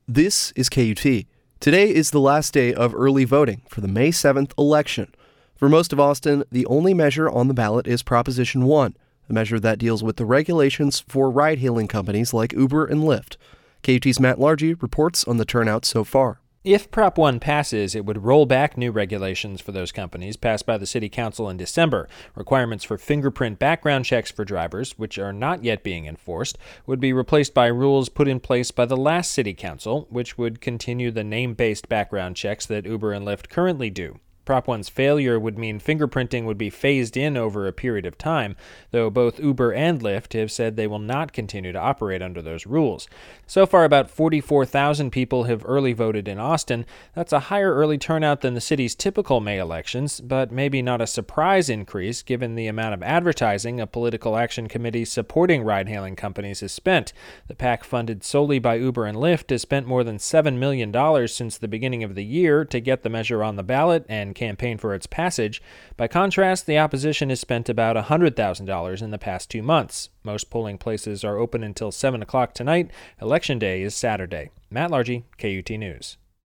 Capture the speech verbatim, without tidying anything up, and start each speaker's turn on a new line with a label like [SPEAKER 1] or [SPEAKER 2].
[SPEAKER 1] This is K U T. Today is the last day of early voting for the May seventh election. For most of Austin, the only measure on the ballot is Proposition one, a measure that deals with the regulations for ride-hailing companies like Uber and Lyft. K U T's Matt Largy reports on the turnout so far.
[SPEAKER 2] If Prop one passes, it would roll back new regulations for those companies passed by the City Council in December. Requirements for fingerprint background checks for drivers, which are not yet being enforced, would be replaced by rules put in place by the last City Council, which would continue the name-based background checks that Uber and Lyft currently do. Prop one's failure would mean fingerprinting would be phased in over a period of time, though both Uber and Lyft have said they will not continue to operate under those rules. So far, about forty-four thousand people have early voted in Austin. That's a higher early turnout than the city's typical May elections, but maybe not a surprise increase given the amount of advertising a political action committee supporting ride-hailing companies has spent. The PAC, funded solely by Uber and Lyft, has spent more than seven million dollars since the beginning of the year to get the measure on the ballot and campaign for its passage. By contrast, the opposition has spent about one hundred thousand dollars in the past two months. Most polling places are open until seven o'clock tonight. Election day is Saturday. Matt Largy, K U T News.